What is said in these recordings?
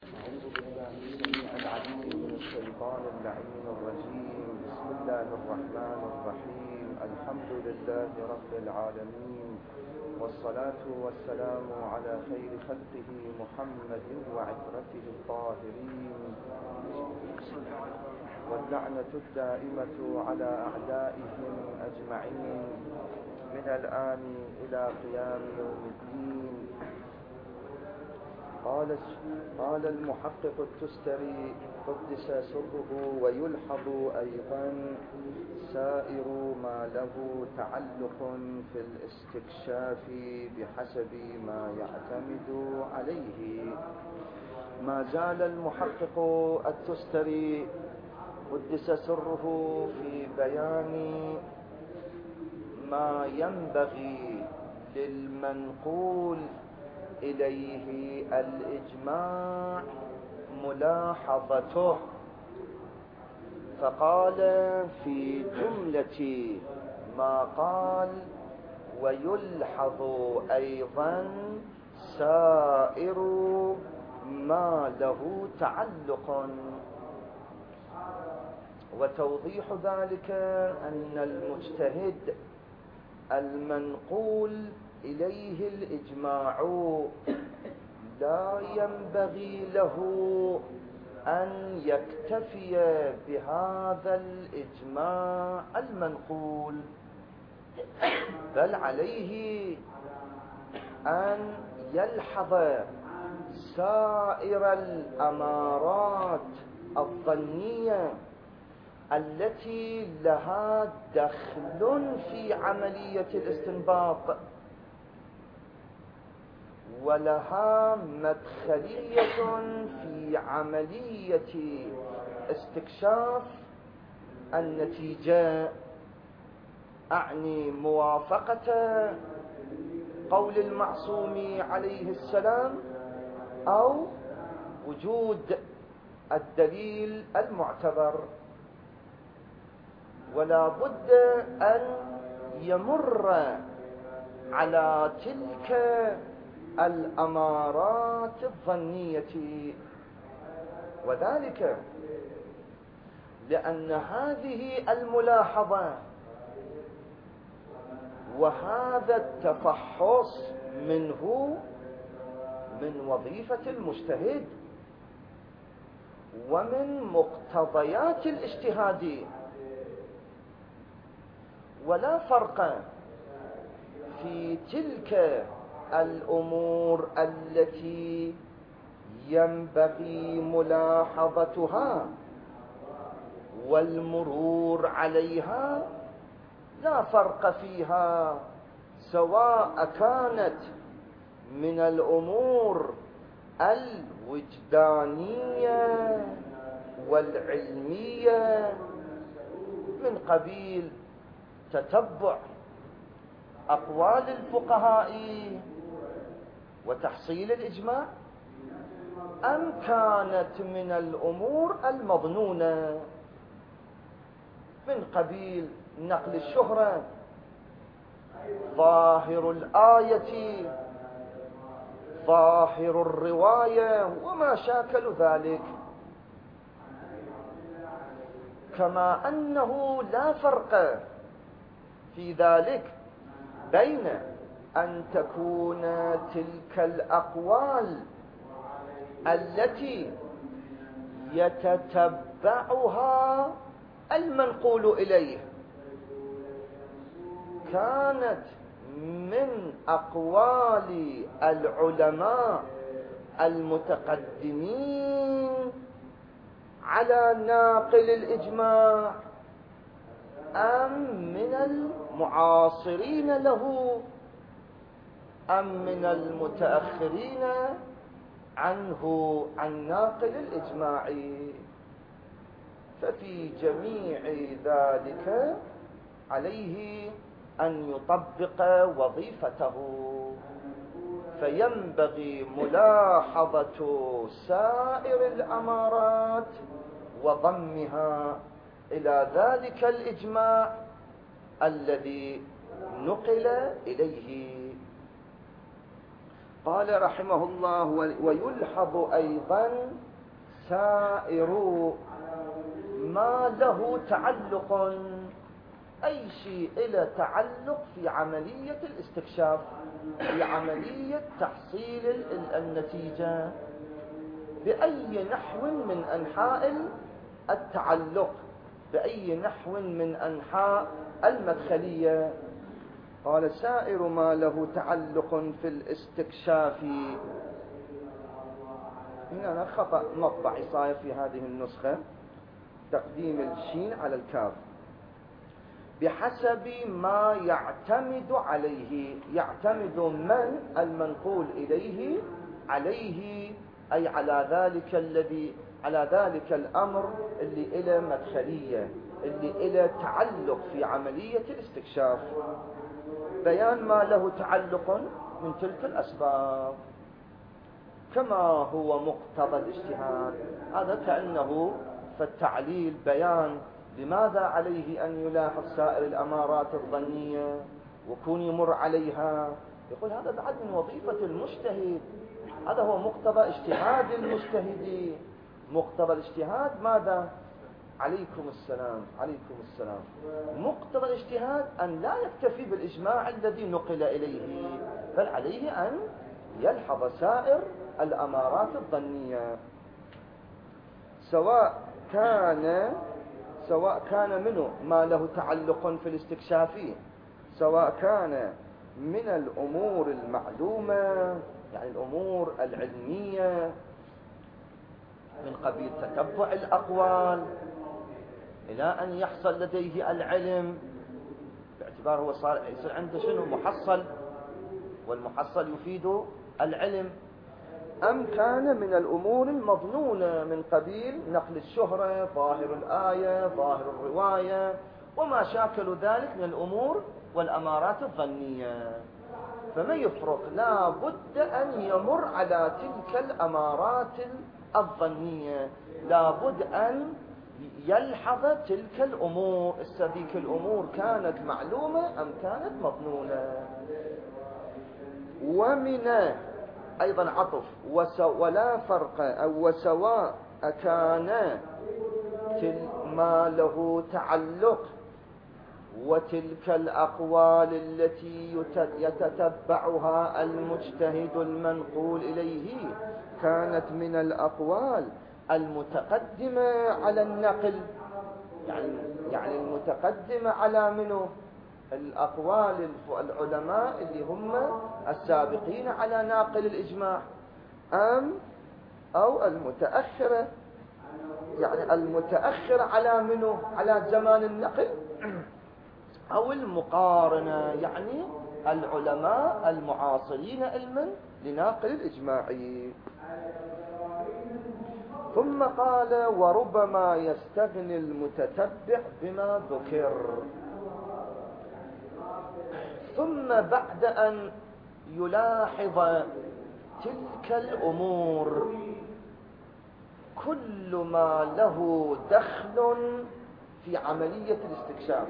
أعوذ بالله السميع العليم من الشيطان اللعين الرجيم. بسم الله الرحمن الرحيم. الحمد لله رب العالمين، والصلاة والسلام على خير خلقه محمد وعترته الطاهرين، واللعنة الدائمة على أعدائهم أجمعين من الآن إلى قيام يوم الدين. قال المحقق التستري قدس سره: ويلحظ أيضا سائر ما له تعلق في الاستكشاف بحسب ما يعتمد عليه. ما زال المحقق التستري قدس سره في بيان ما ينبغي للمنقول إليه الإجماع ملاحظته، فقال في جملة ما قال: ويلحظ أيضا سائر ما له تعلق. وتوضيح ذلك أن المجتهد المنقول إليه الإجماع لا ينبغي له أن يكتفي بهذا الإجماع المنقول، بل عليه أن يلحظ سائر الأمارات الظنية التي لها دخل في عملية الاستنباط، ولها مدخلية في عملية استكشاف النتيجة، أعني موافقة قول المعصوم عليه السلام أو وجود الدليل المعتبر. ولا بد أن يمر على تلك الأمارات الظنية، وذلك لأن هذه الملاحظة وهذا التفحص منه من وظيفة المجتهد ومن مقتضيات الاجتهاد، ولا فرق في تلك الأمور التي ينبغي ملاحظتها والمرور عليها، لا فرق فيها، سواء كانت من الأمور الوجدانية والعلمية من قبيل تتبع أقوال الفقهاء وتحصيل الإجماع، أم كانت من الأمور المظنونة من قبيل نقل الشهرة، ظاهر الآية، ظاهر الرواية، وما شاكل ذلك. كما أنه لا فرق في ذلك بين أن تكون تلك الأقوال التي يتتبعها المنقول إليه كانت من أقوال العلماء المتقدمين على ناقل الإجماع، أم من المعاصرين له، أم من المتأخرين عنه عن ناقل الإجماع. ففي جميع ذلك عليه أن يطبق وظيفته، فينبغي ملاحظة سائر الأمارات وضمها إلى ذلك الإجماع الذي نقل إليه. قال رحمه الله: ويلحظ أيضا سائر ما له تعلق، أي شيء له تعلق في عملية الاستكشاف، في عملية تحصيل النتيجة، بأي نحو من أنحاء التعلق، بأي نحو من أنحاء المدخلية. قال: سائر ما له تعلق في الاستكشاف. هنا خطأ مطبعي صاير في هذه النسخة، تقديم الشين على الكاف. بحسب ما يعتمد عليه، يعتمد من المنقول إليه عليه، أي على ذلك الذي، على ذلك الأمر اللي إله مدخلية، اللي إله تعلق في عملية الاستكشاف. بيان ما له تعلق من تلك الأسباب، كما هو مقتضى الاجتهاد. هذا كأنه فالتعليل بيان لماذا عليه أن يلاحظ سائر الأمارات الظنية وكون يمر عليها. يقول هذا بعد من وظيفة المجتهد، هذا هو مقتضى اجتهاد المجتهد. مقتضى الاجتهاد ماذا؟ عليكم السلام، عليكم السلام. مقتضى الاجتهاد أن لا يكتفي بالإجماع الذي نقل إليه، بل عليه أن يلحظ سائر الأمارات الظنية، سواء كان منه ما له تعلق في الاستكشاف، سواء كان من الأمور المعلومة، يعني الأمور العلمية من قبيل تتبع الأقوال إلى أن يحصل لديه العلم، باعتبار هو صار يصير عنده شنو؟ محصل، والمحصل يفيد العلم. أم كان من الأمور المظنونة من قبيل نقل الشهرة، ظاهر الآية، ظاهر الرواية، وما شاكل ذلك من الأمور والأمارات الظنية. فما يفرق، لا بد أن يمر على تلك الأمارات الظنية، لا بد أن يلحظ تلك الأمور، تلك الأمور كانت معلومة أم كانت مظنونة. ومن أيضا عطف ولا فرق، أو وسواء كان ما له تعلق وتلك الأقوال التي يتتبعها المجتهد المنقول إليه كانت من الأقوال المتقدمة على النقل، يعني المتقدمة على منه الأقوال العلماء اللي هم السابقين على ناقل الإجماع، أو المتأخرة، يعني المتأخر على منه على زمان النقل، أو المقارنة، يعني العلماء المعاصرين علما لناقل الإجماع. ثم قال: وربما يستغني المتتبع بما ذكر. ثم بعد أن يلاحظ تلك الأمور، كل ما له دخل في عملية الاستكشاف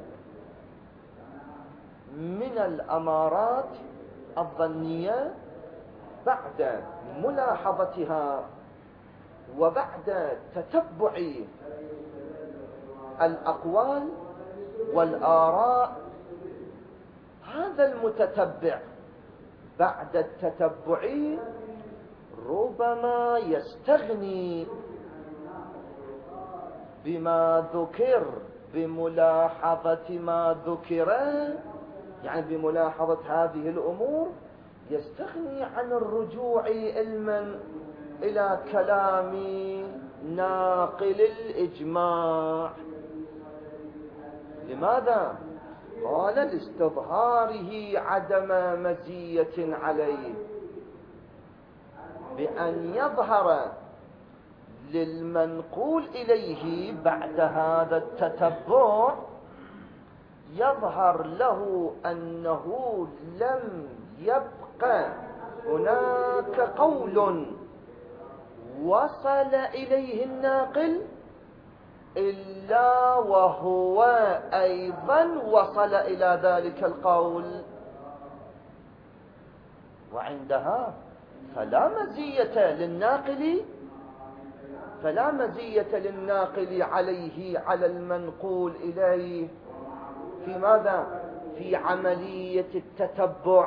من الأمارات الظنية، بعد ملاحظتها وبعد تتبع الأقوال والآراء، هذا المتتبع بعد التتبع ربما يستغني بما ذكر، بملاحظة ما ذكر، يعني بملاحظة هذه الأمور يستغني عن الرجوع علما إلى كلام ناقل الإجماع. لماذا؟ قال: لاستظهاره عدم مزية عليه، بأن يظهر للمنقول إليه بعد هذا التتبع، يظهر له أنه لم يبق هناك قول وصل إليه الناقل إلا وهو أيضا وصل إلى ذلك القول. وعندها فلا مزية للناقل عليه على المنقول إليه في ماذا؟ في عملية التتبع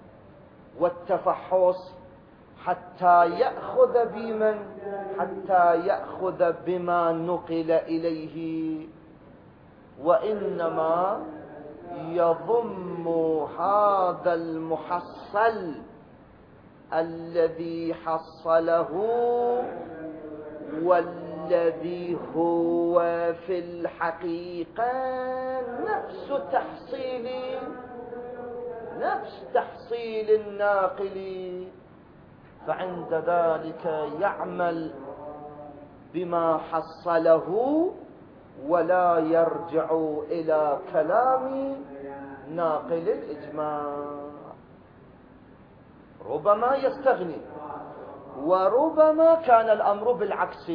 والتفحص حتى يأخذ بما نقل إليه، وإنما يضم هذا المحصل الذي حصله والذي هو في الحقيقة نفس تحصيل الناقل، فعند ذلك يعمل بما حصله ولا يرجع إلى كلام ناقل الإجماع. ربما يستغني، وربما كان الأمر بالعكس،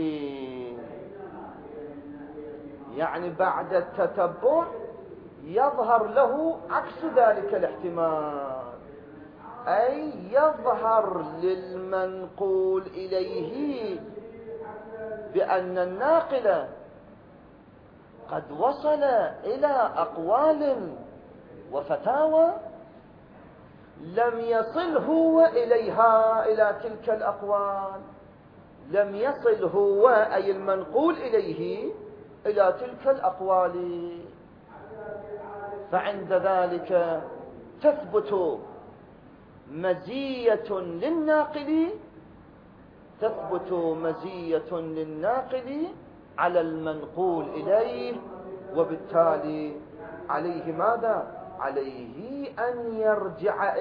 يعني بعد التتبع يظهر له عكس ذلك الاحتمال، أي يظهر للمنقول إليه بأن الناقل قد وصل إلى أقوال وفتاوى لم يصل هو إليها، إلى تلك الأقوال لم يصل هو أي المنقول إليه إلى تلك الأقوال، فعند ذلك تثبت مزية للناقل على المنقول إليه، وبالتالي عليه ماذا؟ عليه أن يرجع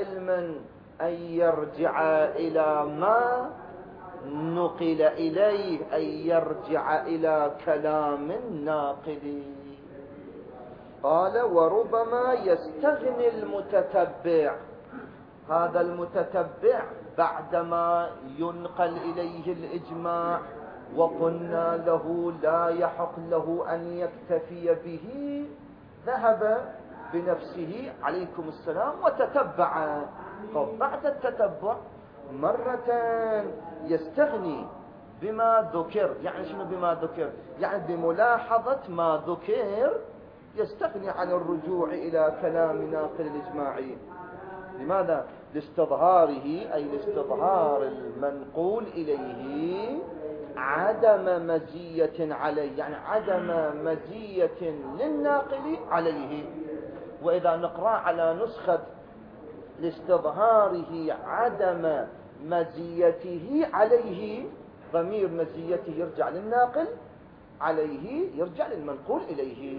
إلى ما نقل إليه، أي يرجع إلى كلام الناقل. قال وربما يستغني المتتبع، هذا المتتبع بعدما ينقل إليه الإجماع وقلنا له لا يحق له أن يكتفي به، ذهب بنفسه عليكم السلام وتتبع. بعد التتبع مرة يستغني بما ذكر، يعني شنو بما ذكر؟ يعني بملاحظة ما ذكر يستغني عن الرجوع إلى كلام ناقل الإجماعي. لماذا؟ لاستظهاره، أي لاستظهار المنقول إليه عدم مزية عليه، يعني عدم مزية للناقل عليه. وإذا نقرأ على نسخة لاستظهاره عدم مزيته عليه، ضمير مزيته يرجع للناقل، عليه يرجع للمنقول إليه.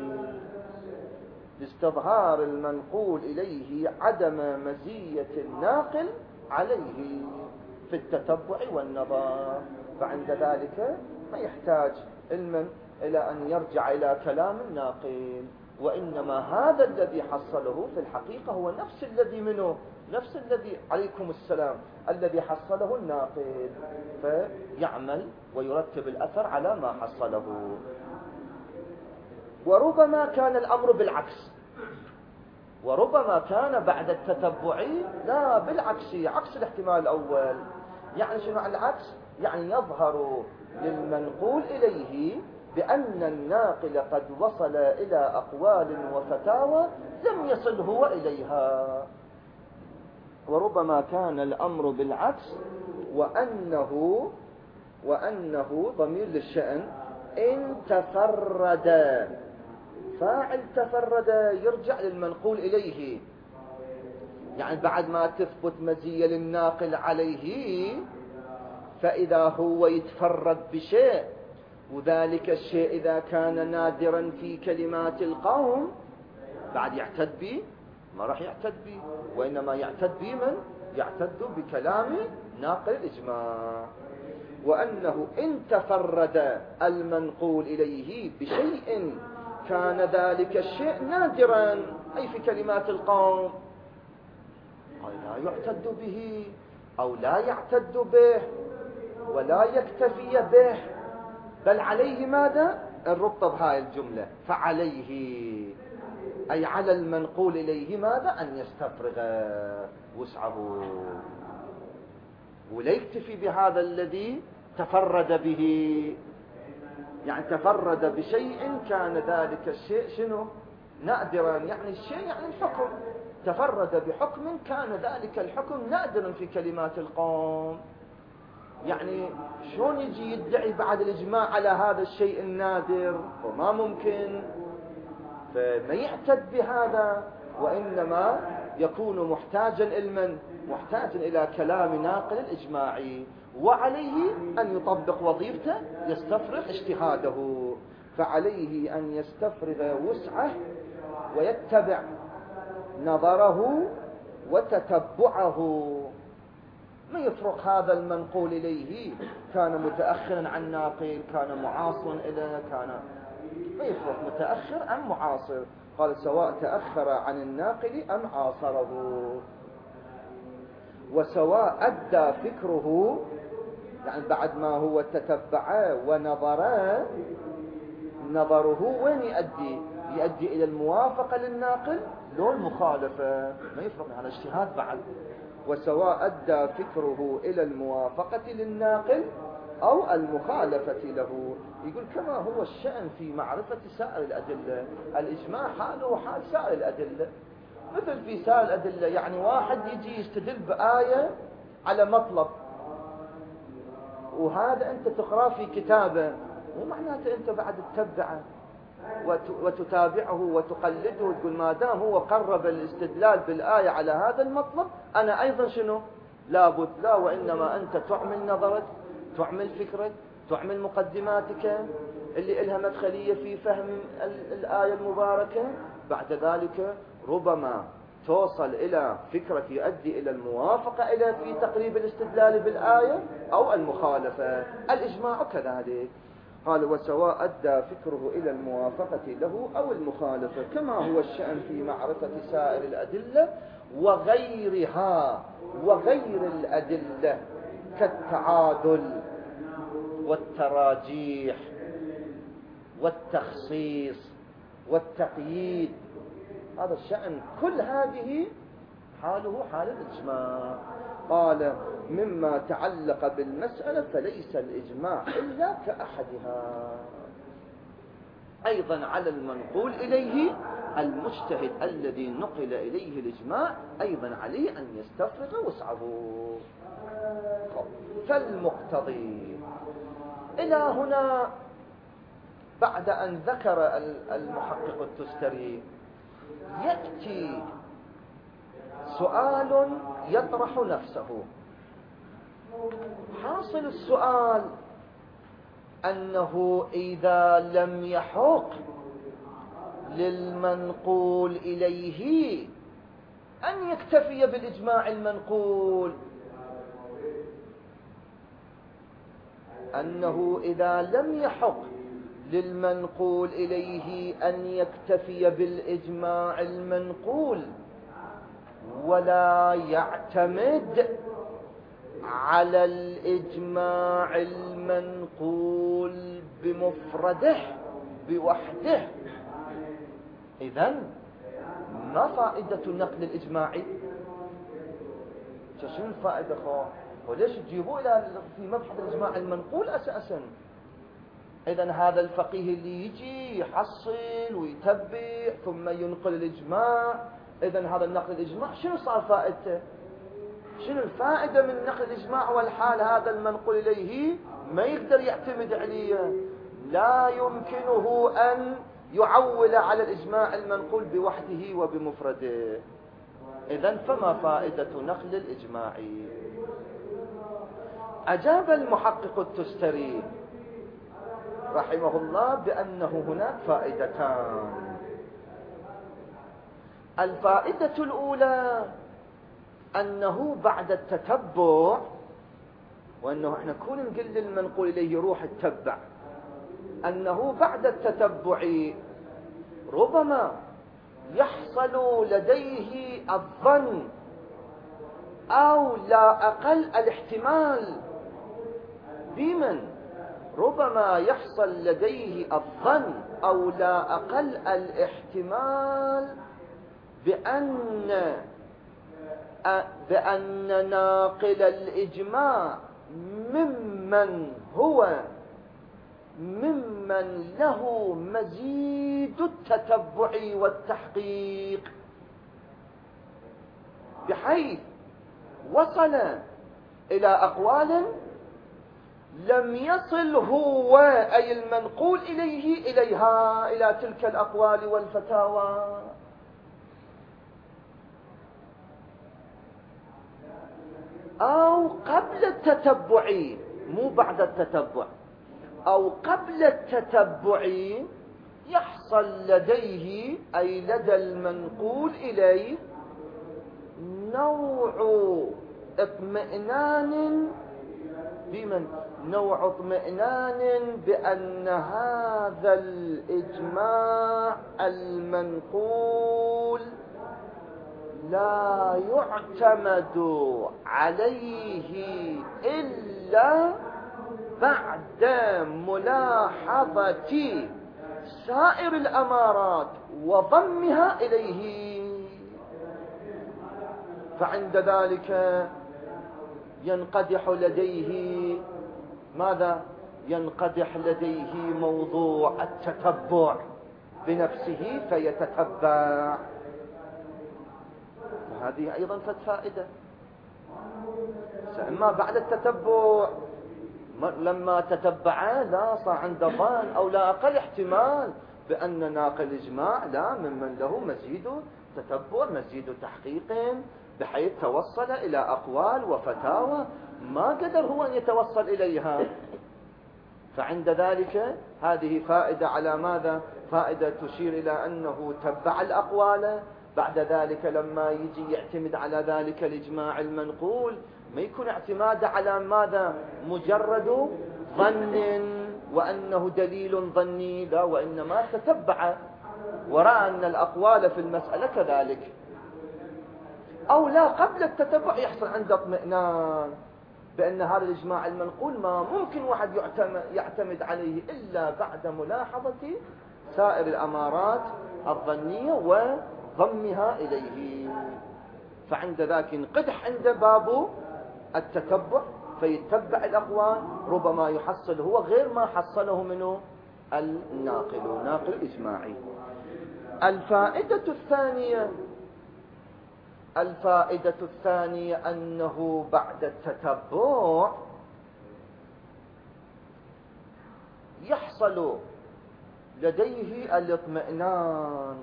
لاستظهار المنقول إليه عدم مزية الناقل عليه في التتبع والنظر، فعند ذلك ما يحتاج علما إلى أن يرجع إلى كلام الناقل، وإنما هذا الذي حصله في الحقيقة هو نفس الذي منه، نفس الذي عليكم السلام الذي حصله الناقل، فيعمل ويرتب الأثر على ما حصله. وربما كان الأمر بالعكس، وربما كان بعد التتبع لا بالعكس، عكس الاحتمال الأول. يعني شنو على العكس؟ يعني يظهر للمنقول إليه بأن الناقل قد وصل إلى أقوال وفتاوى لم يصل هو إليها. وربما كان الأمر بالعكس، وأنه ضمير للشأن إن تفرد، فاعل تفرد يرجع للمنقول إليه، يعني بعد ما تثبت مزية للناقل عليه، فإذا هو يتفرد بشيء، وذلك الشيء إذا كان نادرا في كلمات القوم بعد يعتد به؟ ما راح يعتد به، وإنما يعتد بمن؟ يعتد بكلام ناقل الإجماع. وأنه إن تفرد المنقول إليه بشيء كان ذلك الشيء نادرا، أي في كلمات القوم، لا يعتد به أو لا يعتد به ولا يكتفي به، بل عليه ماذا؟ الربط بهاي الجملة، فعليه أي على المنقول إليه ماذا؟ أن يستفرغ وسعه. ولا يكتفي بهذا الذي تفرد به، يعني تفرد بشيء كان ذلك الشيء شنو؟ نادرا، يعني الشيء يعني الحكم، تفرد بحكم كان ذلك الحكم نادرا في كلمات القوم. يعني شلون يجي يدعي بعد الإجماع على هذا الشيء النادر؟ وما ممكن، فما يعتد بهذا، وإنما يكون محتاجا إلى محتاجا إلى كلام ناقل الإجماعي، وعليه أن يطبق وظيفته، يستفرغ اجتهاده، فعليه أن يستفرغ وسعه ويتبع نظره وتتبعه، ما يفرق هذا المنقول إليه كان متأخرا عن ناقل، كان معاصرا إليه، ما يفرق متأخر أم معاصر، قال سواء تأخر عن الناقل أم عاصره، وسواء أدى فكره، يعني بعد ما هو تتبعه ونظره، نظره وين يؤدي إلى الموافقة للناقل لو المخالفة، ما يفرق، هذا اجتهاد بعد. وسواء أدى فكره إلى الموافقة للناقل أو المخالفة له، يقول كما هو الشأن في معرفة سائر الأدلة، الإجماع حاله حال سائر الأدلة، مثل في سائر الأدلة، يعني واحد يجي يستدل بآية على مطلب، وهذا أنت تقرأ في كتابه، مو معناته أنت بعد تتبعه وتتابعه وتقلده وتقول ما دام هو قرب الاستدلال بالآية على هذا المطلب أنا أيضا شنو؟ لابد، لا، وإنما أنت تعمل نظرك، تعمل فكرك، تعمل مقدماتك اللي إلها مدخلية في فهم الآية المباركة، بعد ذلك ربما توصل إلى فكرة يؤدي إلى الموافقة إلى في تقريب الاستدلال بالآية أو المخالفة. الإجماع كذلك، قال وسواء أدى فكره إلى الموافقة له أو المخالفة، كما هو الشأن في معرفة سائر الأدلة وغيرها، وغير الأدلة كالتعادل والتراجيح والتخصيص والتقييد، هذا الشأن كل هذه حاله حال الإجماع. قال مما تعلق بالمسألة فليس الإجماع إلا كأحدها. أيضا على المنقول إليه المجتهد الذي نقل إليه الإجماع أيضا عليه أن يستفرغ وسعه. فالمقتضي إلى هنا بعد أن ذكر المحقق التستري يأتي سؤال يطرح نفسه. حاصل السؤال أنه إذا لم يحق للمنقول إليه أن يكتفي بالإجماع المنقول، أنه إذا لم يحق للمنقول إليه أن يكتفي بالإجماع المنقول ولا يعتمد على الإجماع المنقول بمفرده بوحده، إذن ما فائدة النقل الإجماعي؟ شنو الفائدة خو؟ وليش تجيبوا إلى في مبحث الإجماع المنقول أساسا؟ إذن هذا الفقيه اللي يجي يحصل ويتبع ثم ينقل الإجماع، إذن هذا النقل الإجماع شنو صار فائدته؟ شنو الفائدة من نقل الإجماع والحال هذا المنقول إليه ما يقدر يعتمد عليه، لا يمكنه أن يعول على الإجماع المنقول بوحده وبمفرده، إذن فما فائدة نقل الإجماع؟ أجاب المحقق التستري رحمه الله بأنه هناك فائدتان. الفائدة الأولى أنه بعد التتبع، وأنه احنا كون نقول للمنقول إليه روح اتبع، أنه بعد التتبع ربما يحصل لديه الظن أو لا أقل الاحتمال بمن، ربما يحصل لديه الظن أو لا أقل الاحتمال بأن بأن ناقل الإجماع ممن له مزيد التتبع والتحقيق، بحيث وصل إلى أقوال لم يصل هو أي المنقول إليها إلى تلك الأقوال والفتاوى. أو قبل التتبع، مو بعد التتبع، أو قبل التتبع يحصل لديه أي لدى المنقول إليه نوع اطمئنان بأن هذا الإجماع المنقول لا يعتمد عليه إلا بعد ملاحظة سائر الأمارات وضمها إليه. فعند ذلك ينقدح لديه ماذا؟ ينقدح لديه موضوع التتبع بنفسه فيتتبع. وهذه أيضا فائدة. إما بعد التتبع لما تتبع لا صار عنده ظن أو لا أقل احتمال بأن ناقل الإجماع لا ممن له مزيد تتبع مزيد تحقيق، بحيث توصل إلى أقوال وفتاوى ما قدر هو أن يتوصل إليها. فعند ذلك هذه فائدة على ماذا؟ فائدة تشير إلى أنه تبع الأقوال، بعد ذلك لما يجي يعتمد على ذلك الإجماع المنقول ما يكون اعتماد على ماذا؟ مجرد ظن وأنه دليل ظني، لا، وإنما تتبع ورأى أن الأقوال في المسألة كذلك. أو لا، قبل التتبع يحصل عنده اطمئنان بأن هذا الإجماع المنقول ما ممكن واحد يعتمد عليه إلا بعد ملاحظة سائر الأمارات الظنية وضمها إليه. فعند ذاك ينقدح عند باب التتبع فيتبع الأقوال، ربما يحصل هو غير ما حصله منه ناقل إجماعي. الفائدة الثانية أنه بعد التتبع يحصل لديه الاطمئنان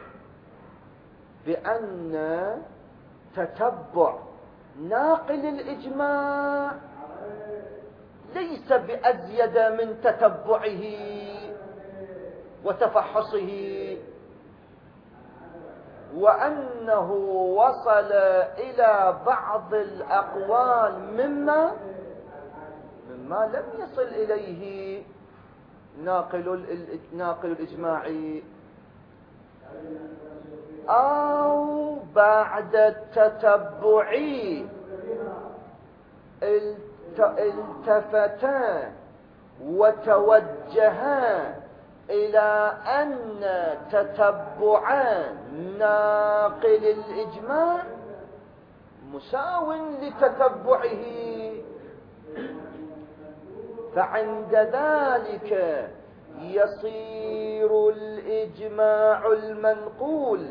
بأن تتبع ناقل الإجماع ليس بأزيد من تتبعه وتفحصه، وأنه وصل إلى بعض الأقوال مما لم يصل إليه ناقل الإجماعي. أو بعد التتبع التفتا وتوجها إلى أن تتبع ناقل الإجماع مساو لتتبعه، فعند ذلك يصير الإجماع المنقول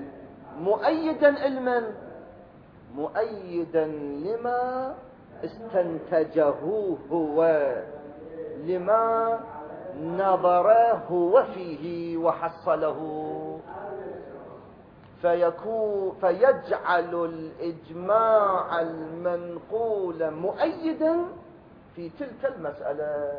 مؤيدا لما استنتجه هو، لما نظره هو فيه وحصله، فيجعل الإجماع المنقول مؤيدا في تلك المسألة.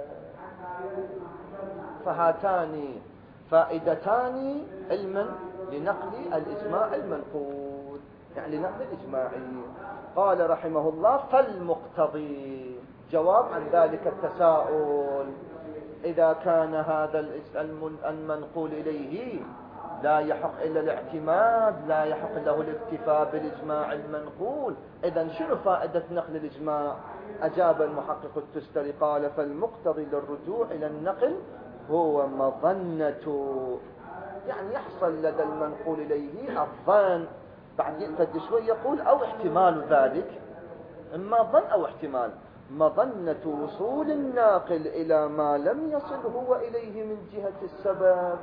فهاتان فائدتان علما لنقل الإجماع المنقول، يعني لنقل الإجماعي. قال رحمه الله: فالمقتضي، جواب عن ذلك التساؤل، إذا كان هذا المنقول إليه لا يحق إلا الاعتماد، لا يحق له الاكتفاء بالإجماع المنقول، إذن شنو فائدة نقل الإجماع؟ أجاب المحقق التستري قال: فالمقتضي للرجوع إلى النقل هو مظنة، يعني يحصل لدى المنقول إليه الظن بعد يقتد شوي يقول أو احتمال ذلك، إما ظن أو احتمال، مظنة وصول الناقل إلى ما لم يصل هو إليه من جهة السبب،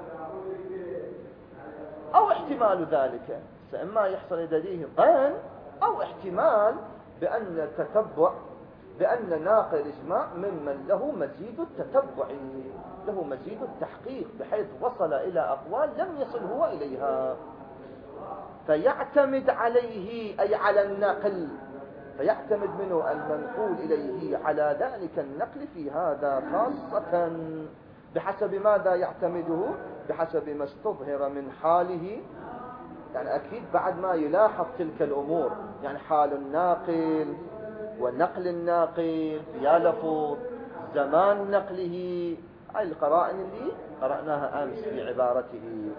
أو احتمال ذلك، إما يحصل لديه ظن أو احتمال بأن تتبع، بأن ناقل الإجماع ممن له مزيد التتبع، له مزيد التحقيق، بحيث وصل إلى أقوال لم يصل هو إليها، فيعتمد عليه أي على النقل، فيعتمد منه المنقول إليه على ذلك النقل في هذا خاصة. بحسب ماذا يعتمده؟ بحسب ما استظهر من حاله، يعني أكيد بعد ما يلاحظ تلك الأمور، يعني حال الناقل ونقل الناقل يا لفظ، زمان نقله، أي القرائن اللي قرأناها أمس في عبارته.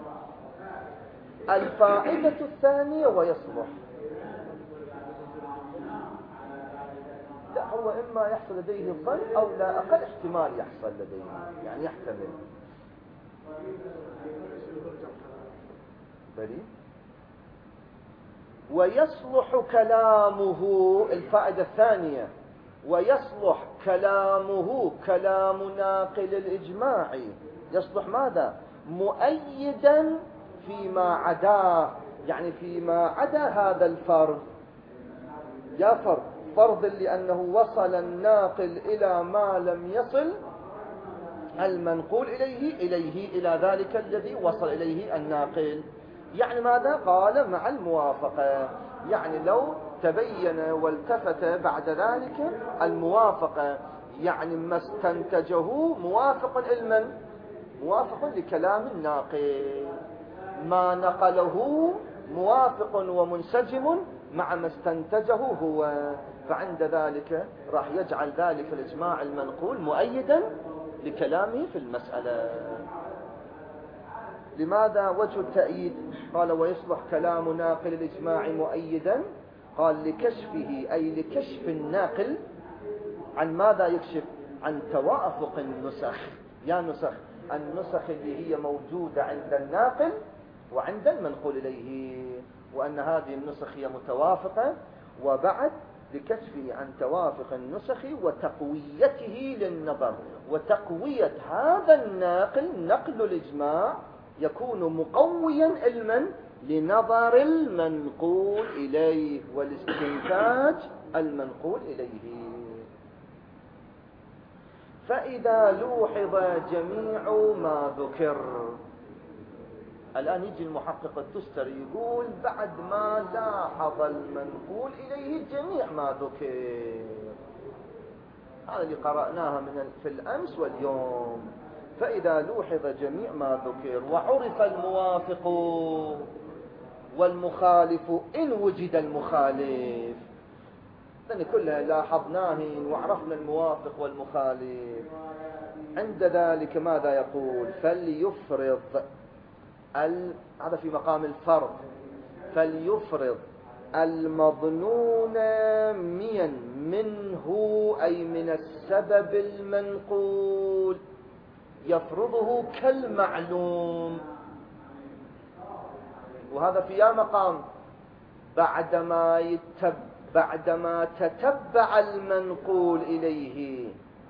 الفائدة الثانية ويصلح، لا هو إما يحصل لديه الظن أو لا أقل احتمال يحصل لديه، يعني يحتمل بلي. ويصلح كلامه، الفائدة الثانية، ويصلح كلامه كلام ناقل الإجماع، يصلح ماذا؟ مؤيدا فيما عداه، يعني فيما عدا هذا الفرض، يا فرض لأنه وصل الناقل إلى ما لم يصل المنقول إليه إلى ذلك الذي وصل إليه الناقل، يعني ماذا؟ قال مع الموافقة، يعني لو تبين والتفت بعد ذلك الموافقة، يعني ما استنتجه موافق لمن؟ موافق لكلام الناقل، ما نقله موافق ومنسجم مع ما استنتجه هو، فعند ذلك راح يجعل ذلك الإجماع المنقول مؤيدا لكلامه في المسألة. لماذا وجه التأييد؟ قال ويصلح كلام ناقل الإجماع مؤيدا، قال لكشفه، أي لكشف الناقل عن ماذا يكشف؟ عن توافق النسخ، يا نسخ، النسخ اللي هي موجودة عند الناقل وعند المنقول إليه، وأن هذه النسخ هي متوافقة، وبعد لكشفه عن توافق النسخ وتقويته للنظر، وتقوية هذا الناقل، نقل الإجماع يكون مقويا علما لنظر المنقول إليه والاستنتاج المنقول إليه. فإذا لوحظ جميع ما ذكر، الآن يجي المحقق التستري يقول بعد ما لاحظ المنقول إليه جميع ما ذكر، هذا اللي قرأناها في الأمس واليوم، فإذا لوحظ جميع ما ذكر وعرف الموافق والمخالف إن وجد المخالف، لأن كلها لاحظناه وعرفنا الموافق والمخالف، عند ذلك ماذا يقول؟ فليفرض هذا في مقام الفرض، فليفرض المظنون منه، أي من السبب المنقول، يفرضه كالمعلوم، وهذا في مقام بعدما تتبع المنقول إليه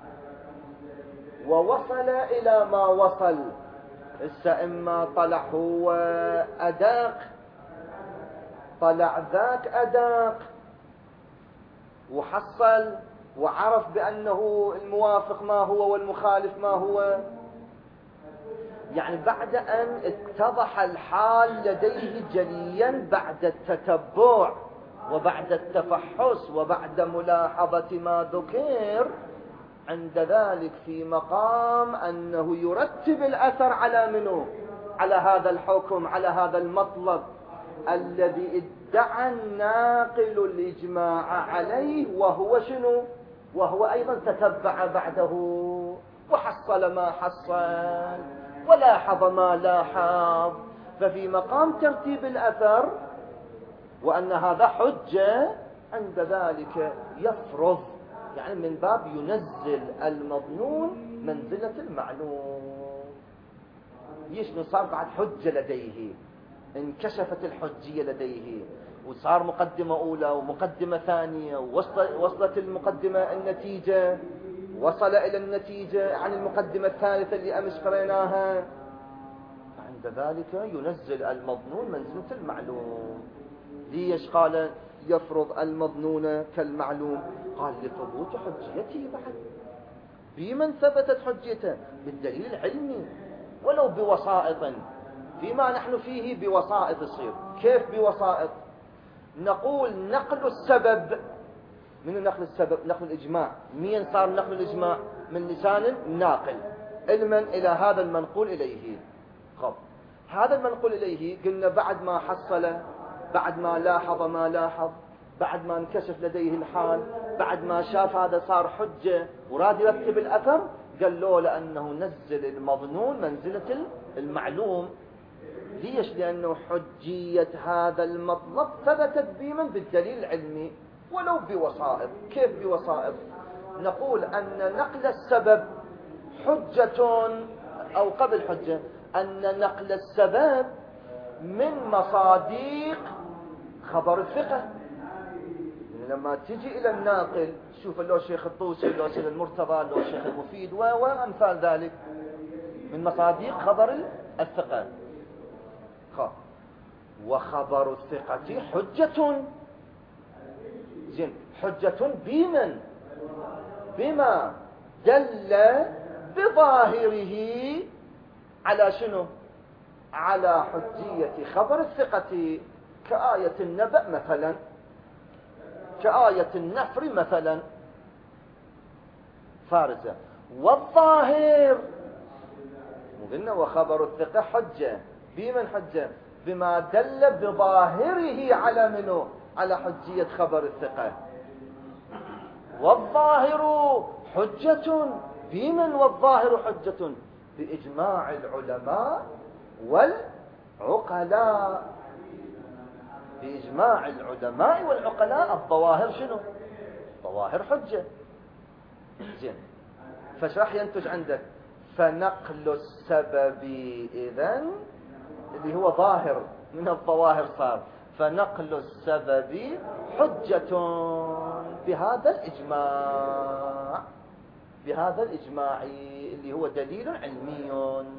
ووصل إلى ما وصل، إما طلع هو أداق، طلع ذاك أداق وحصل وعرف بأنه الموافق ما هو والمخالف ما هو، يعني بعد أن اتضح الحال لديه جليا بعد التتبع وبعد التفحص وبعد ملاحظة ما ذكر، عند ذلك في مقام أنه يرتب الأثر على منه، على هذا الحكم، على هذا المطلب الذي ادعى الناقل الإجماع عليه، وهو شنو؟ وهو أيضا تتبع بعده وحصل ما حصل ولاحظ ما لاحظ، ففي مقام ترتيب الأثر وأن هذا حجة، عند ذلك يفرض، يعني من باب ينزل المظنون منزلة المعلوم، يشنو صار بعد حجة لديه، انكشفت الحجية لديه، وصار مقدمة أولى ومقدمة ثانية، وصلت المقدمة النتيجة، وصل إلى النتيجة عن المقدمة الثالثة اللي أمس قريناها، عند ذلك ينزل المظنون منزلة المعلوم. ليش قال يفرض المظنون كالمعلوم؟ قال لثبوت حجيته بعد. بمن ثبتت حجيته؟ بالدليل العلمي ولو بوسائط. فيما نحن فيه بوسائط يصير. كيف بوسائط؟ نقول نقل السبب. من نقل السبب؟ نقل الإجماع. مين صار نقل الإجماع؟ من لسان الناقل علما إلى هذا المنقول إليه. خب هذا المنقول إليه قلنا بعد ما حصل، بعد ما لاحظ ما لاحظ، بعد ما انكشف لديه الحال، بعد ما شاف هذا صار حجة وراد يرتب الأثر، قال له لأنه نزل المظنون منزلة المعلوم. ليش؟ لأنه حجية هذا المطلب ثبتت بمن؟ بالدليل العلمي ولو بوسائط. كيف بوسائط؟ نقول أن نقل السبب حجة، أو قبل حجة، أن نقل السبب من مصاديق خبر الثقة. لما تجي إلى الناقل شوف لو شيخ الطوسي، لو شيخ المرتضى، لو شيخ المفيد وأمثال ذلك، من مصاديق خبر الثقة. وخبر الثقة حجة. زين، حجة بمن؟ بما دل بظاهره على شنو؟ على حجية خبر الثقة، كآية النبأ مثلا، كآية النفر مثلا، فارزة. والظاهر قلنا وخبر الثقة حجة بمن؟ حجة بما دل بظاهره على منه؟ على حجية خبر الثقة. والظاهر حجة بمن؟ والظاهر حجة بإجماع العلماء والعقلاء. بإجماع العلماء والعقلاء الظواهر شنو؟ الظواهر حجة. زين، فايش راح ينتج عندك؟ فنقل السبب إذن اللي هو ظاهر من الظواهر صار، فنقل السبب حجة بهذا الإجماع، بهذا الإجماع اللي هو دليل علمي.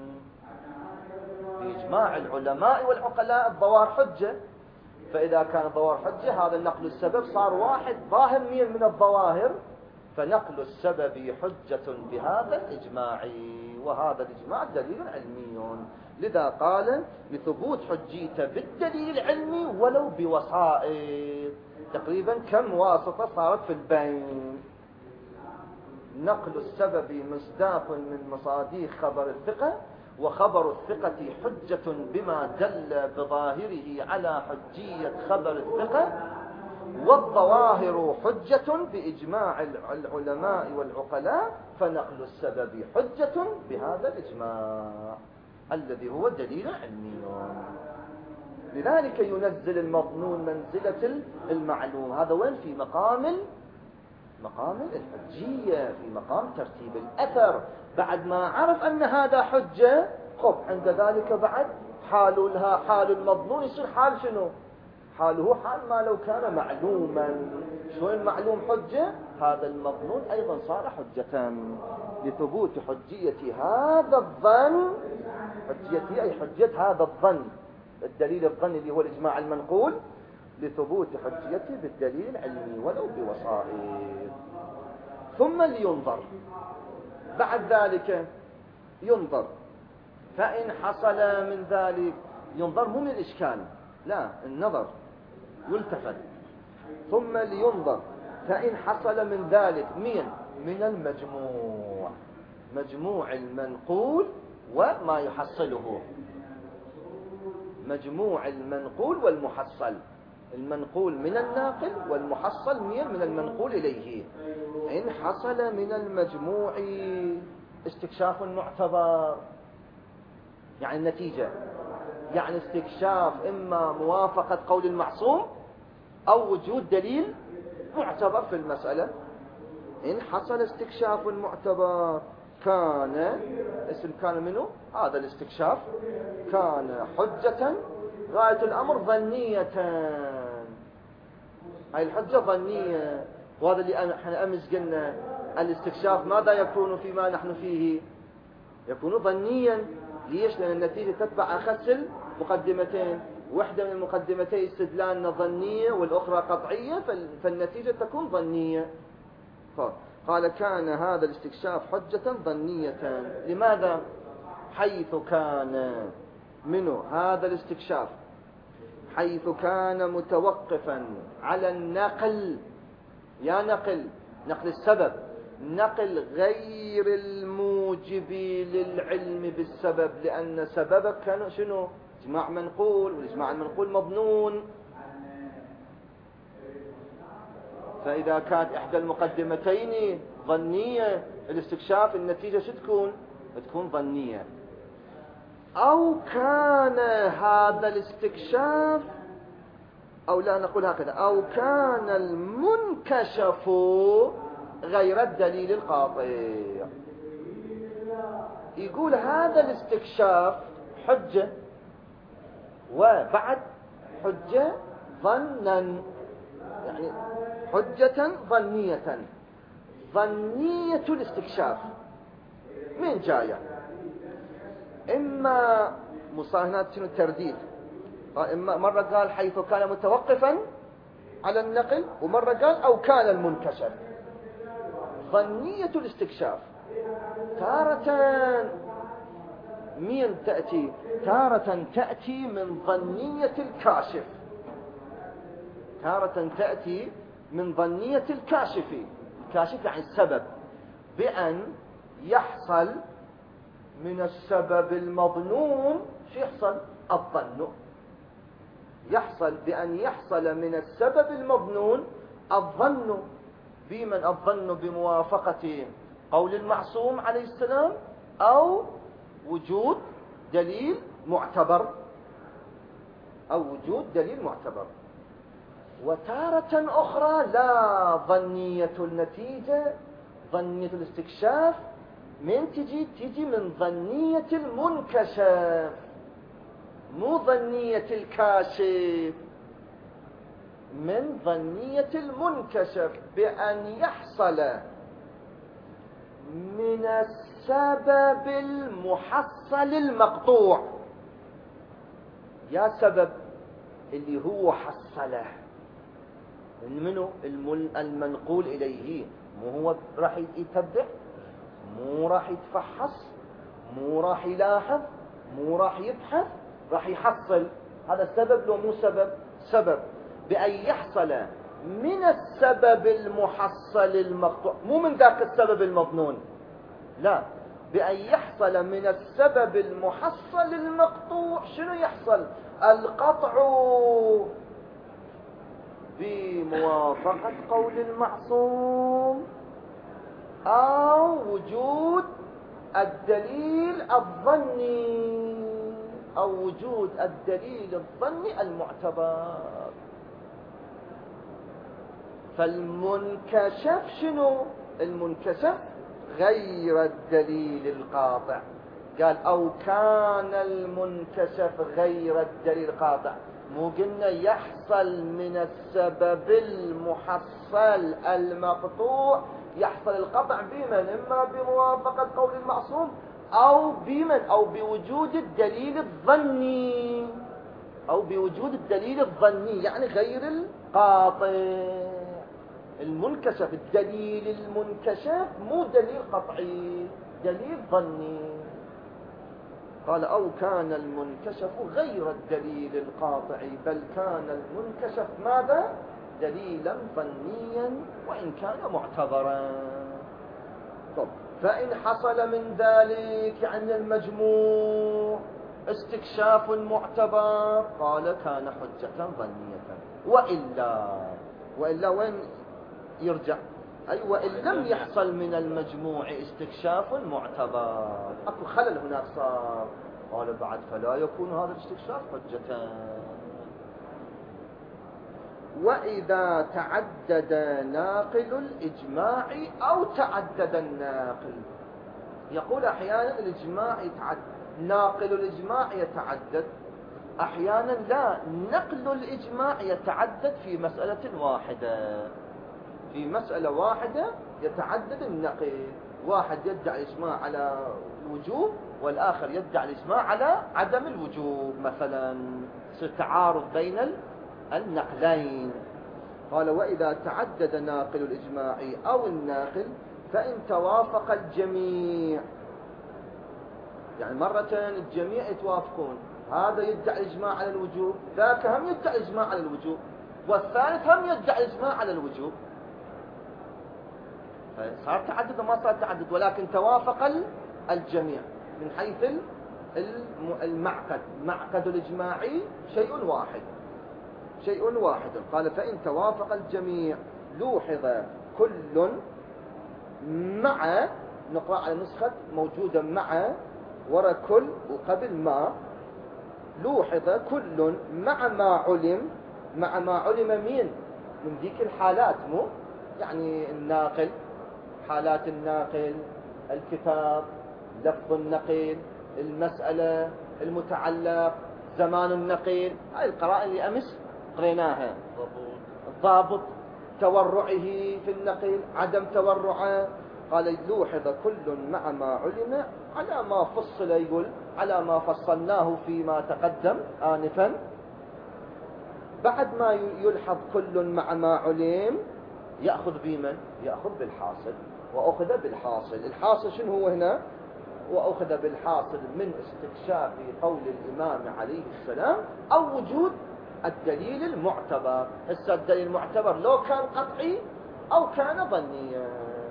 بإجماع العلماء والعقلاء الظواهر حجة. فإذا كان الظواهر حجة، هذا النقل السبب صار واحد ظاهر من الظواهر، فنقل السبب حجة بهذا الإجماع، وهذا الإجماع دليل علمي. لذا قال لثبوت حجيته بالدليل العلمي ولو بوسائط. تقريبا كم واسطة صارت في البين؟ نقل السبب مصداق من مصاديق خبر الثقة، وخبر الثقة حجة بما دل بظاهره على حجية خبر الثقة، والظواهر حجة بإجماع العلماء والعقلاء، فنقل السبب حجة بهذا الإجماع الذي هو دليل علمي. لذلك ينزل المظنون منزلة المعلوم. هذا وين؟ في مقام الحجية، في مقام ترتيب الأثر. بعد ما عرف أن هذا حجة، خب عند ذلك بعد حال المظنون يصير حال شنو؟ حاله حال ما لو كان معلوما. شو المعلوم حجة؟ هذا المظنون أيضا صار حجة لثبوت حجية هذا الظن. حجية أي حجة هذا الظن، الدليل الظني اللي هو الإجماع المنقول، لثبوت حجيته بالدليل العلمي ولو بوسائط. ثم لينظر بعد ذلك، ينظر فإن حصل من ذلك. ينظر مو من الإشكال، لا، النظر يلتفت. ثم لينظر فإن حصل من ذلك من المجموع، مجموع المنقول وما يحصله، مجموع المنقول والمحصل. المنقول من الناقل والمحصل من المنقول إليه. إن حصل من المجموع استكشاف معتبر، يعني النتيجة، يعني استكشاف إما موافقة قول المعصوم أو وجود دليل معتبر في المسألة. إن حصل استكشاف معتبر كان، اسم كان منه هذا الاستكشاف، كان حجة غاية الأمر ظنية. هاي الحجة ظنية. وهذا اللي احنا أمس قلنا الاستكشاف ماذا يكون فيما نحن فيه؟ يكون ظنيا. ليش؟ لأن النتيجة تتبع أخس المقدمتين. واحدة من المقدمتين استدلالنا ظنية والأخرى قطعية، فالنتيجة تكون ظنية. قال كان هذا الاستكشاف حجة ظنية. لماذا؟ حيث كان منه هذا الاستكشاف، حيث كان متوقفا على النقل، يا نقل السبب، نقل غير الموجب للعلم بالسبب، لأن سببك كان شنو؟ إجماع منقول، والإجماع المنقول مظنون. فإذا كانت إحدى المقدمتين ظنية الاستكشاف، النتيجة شو تكون ظنية. أو كان هذا الاستكشاف، أو لا نقول هكذا، أو كان المنكشف غير الدليل القاطع. يقول هذا الاستكشاف حجة، وبعد حجة ظنا، يعني حجة ظنية. ظنية الاستكشاف من جاية؟ إما مصاهنات شنو الترديد، إما مرة قال حيث كان متوقفا على النقل، ومرة قال أو كان المنكشف. ظنية الاستكشاف تارة من تأتي؟ تارة تأتي من ظنية الكاشف، تارة تأتي من ظنية الكاشف. الكاشف يعني السبب، بأن يحصل من السبب المظنون شو يحصل؟ الظن. يحصل بأن يحصل من السبب المظنون الظن. بمن الظن؟ بموافقة قول المعصوم عليه السلام، أو وجود دليل معتبر، أو وجود دليل معتبر. وتارة أخرى لا، ظنية النتيجة، ظنية الاستكشاف من تجي من ظنية المنكشف، مو ظنية الكاشف، من ظنية المنكشف، بأن يحصل من السبب المحصل المقطوع. يا سبب اللي هو حصله منه المنقول إليه، مو هو راح يتبع، مو راح يتفحص، مو راح يلاحظ، مو راح يبحث، راح يحصل. هذا السبب لو مو سبب بأن يحصل من السبب المحصل المقطوع، مو من ذاك السبب المظنون، لا، بأن يحصل من السبب المحصل المقطوع. شنو يحصل؟ القطع بموافقة قول المعصوم، أو وجود الدليل الظني، أو وجود الدليل الظني المعتبر. فالمنكشف شنو؟ المنكشف غير الدليل القاطع. قال أو كان المنكشف غير الدليل القاطع. مو قلنا يحصل من السبب المحصل المقطوع، يحصل القطع بمن؟ إما بموافقة قول المعصوم، أو بمن؟ أو بوجود الدليل الظني، أو بوجود الدليل الظني يعني غير القاطع. المنكشف، الدليل المنكشف مو دليل قطعي، دليل ظني. قال أو كان المنكشف غير الدليل القاطع، بل كان المنكشف ماذا؟ دليلا ظنيا وإن كان معتبرا. طب فإن حصل من ذلك عن المجموع استكشاف معتبر، قال كان حجة ظنية. وإلا وين يرجع؟ أي وإن لم يحصل من المجموع استكشاف معتبر، أكو خلل هناك صار، قال بعد فلا يكون هذا الاستكشاف حجة. وإذا تعدد ناقل الإجماع أو تعدد الناقل. يقول أحيانا الإجماع يتعدد، ناقل الإجماع يتعدد، أحيانا لا، نقل الإجماع يتعدد في مسألة واحدة، في مسألة واحدة يتعدد النقل، واحد يدعي الإجماع على الوجوب والآخر يدعي الإجماع على عدم الوجوب مثلا، يصير تعارض بين النقلين. قال وإذا تعدد ناقل الإجماع أو الناقل فإن توافق الجميع، يعني مرة الجميع يتوافقون، هذا يدعي الإجماع على الوجوب، ذاك هم يدعي الإجماع على الوجوب، والثالث هم يدعي الإجماع على الوجوب، صار تعدد وما صار تعدد، ولكن توافق الجميع من حيث المعقد، معقد الإجماعي شيء واحد، شيء واحد. قال فإن توافق الجميع لوحظ كل مع، نقرأ على نسخة موجودة مع ورا كل وقبل ما، لوحظ كل مع ما علم، مع ما علم من ذيك الحالات، مو يعني الناقل، حالات الناقل، الكتاب، لفظ النقل، المسألة، المتعلق، زمان النقل، هاي القرائن اللي أمس قريناها، الضابط، تورعه في النقل، عدم تورعه. قال لوحظ كل مع ما علم على ما فصل، يقول على ما فصلناه فيما تقدم آنفا. بعد ما يلحظ كل مع ما علم يأخذ بمن؟ يأخذ بالحاصل، وأخذ بالحاصل. الحاصل شنو هو هنا؟ وأخذ بالحاصل من استكشاف قول الإمام عليه السلام أو وجود الدليل المعتبر. هسه الدليل المعتبر لو كان قطعي أو كان ظنيا.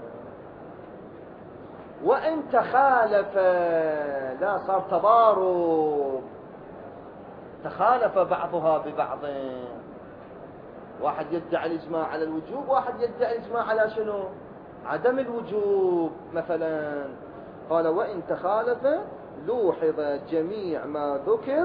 وإن تخالف، لا صار تضارب، تخالف بعضها ببعض، واحد يدعي الإجماع على الوجوب، واحد يدعي الإجماع على شنو؟ عدم الوجوب مثلا. قال وإن تخالف لوحظ جميع ما ذكر،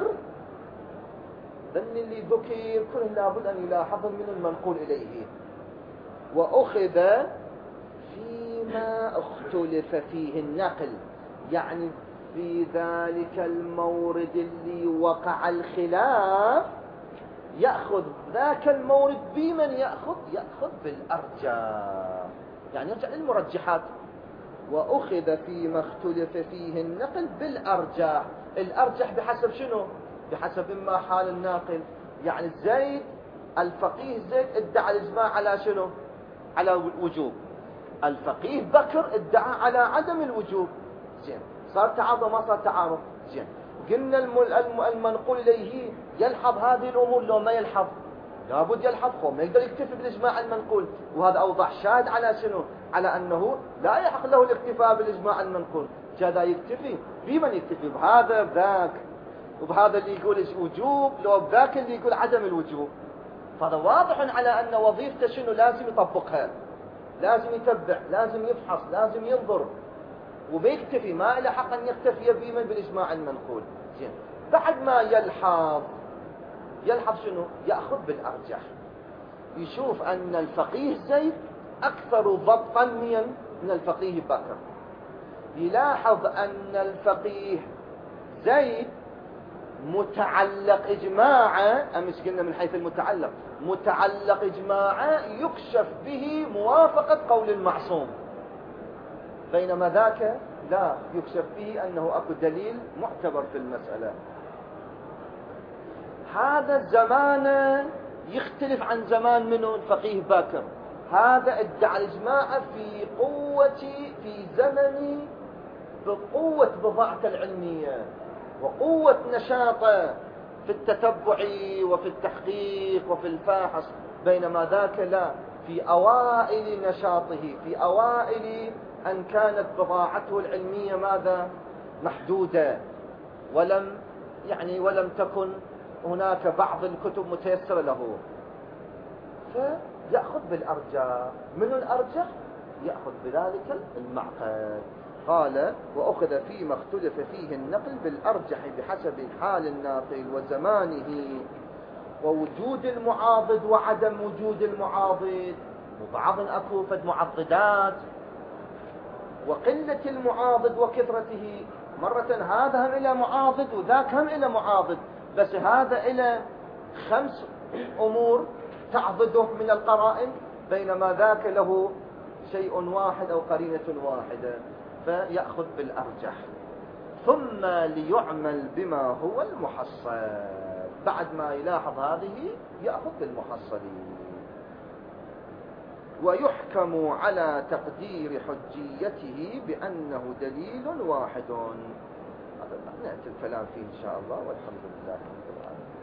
ذن اللي ذكر كله لابد أن يلاحظ من المنقول إليه، وأخذ فيما اختلف فيه النقل، يعني في ذلك المورد اللي وقع الخلاف يأخذ ذاك المورد بمن يأخذ بالأرجح، يعني يرجع للمرجحات. وأخذ فيما اختلف فيه النقل بالأرجح، الأرجح بحسب شنو؟ بحسب إما حال الناقل، يعني زيد الفقيه زيد ادعى الإجماع على شنو؟ على وجوب، الفقيه بكر ادعى على عدم الوجوب، زين صار تعارض ما صار تعارض؟ زين قلنا المنقول إليه يلحظ هذه الأمور لو ما يلحظ؟ لابد يلحظ، ما يقدر يكتفي بالإجماع المنقول، وهذا أوضح شاهد على شنو؟ على أنه لا يحق له الاكتفاء بالإجماع المنقول، كذا يكتفي بمن يكتفي؟ بهذا بذاك، وبهذا اللي يقول وجوب لو بذاك اللي يقول عدم الوجوب. فهذا واضح على أن وظيفته شنو؟ لازم يطبقها، لازم يتبع، لازم يفحص، لازم ينظر، وما يكتفي، ما له حق أن يكتفي بمن؟ بالإجماع المنقول. زين بعد ما يلحظ شنو؟ يأخذ بالأرجح، يشوف أن الفقيه زيد أكثر ضبطا من الفقيه بكر، يلاحظ أن الفقيه زيد متعلق إجماعا، أمس قلنا من حيث المتعلق، متعلق إجماعا يكشف به موافقة قول المعصوم، بينما ذاك لا يكشف به أنه أكو دليل معتبر في المسألة. هذا الزمان يختلف عن زمان منه الفقيه باكر، هذا ادعى الإجماع في زمن بقوة بضاعته العلمية وقوة نشاطه في التتبع وفي التحقيق وفي الفاحص، بينما ذاك لا، في أوائل نشاطه، في أوائل أن كانت بضاعته العلمية ماذا؟ محدودة، ولم تكن هناك بعض الكتب متيسرة له، فيأخذ بالأرجح. من الأرجح؟ يأخذ بذلك المعقد. قال وأخذ فيما اختلف فيه النقل بالأرجح بحسب حال الناقل وزمانه ووجود المعاضد وعدم وجود المعاضد، وبعض أكو فد معضدات، وقلة المعاضد وكثرته، مرة هذا هم إلى معاضد وذاك هم إلى معاضد، بس هذا إلى 5 أمور تعضده من القرائن، بينما ذاك له شيء واحد أو قرينة واحدة، فيأخذ بالأرجح. ثم ليعمل بما هو المحصل، بعد ما يلاحظ هذه يأخذ بالمحصلين. ويحكم على تقدير حجيته بأنه دليل واحد. هذا نأتي الكلام فيه إن شاء الله، والحمد لله رب العالمين.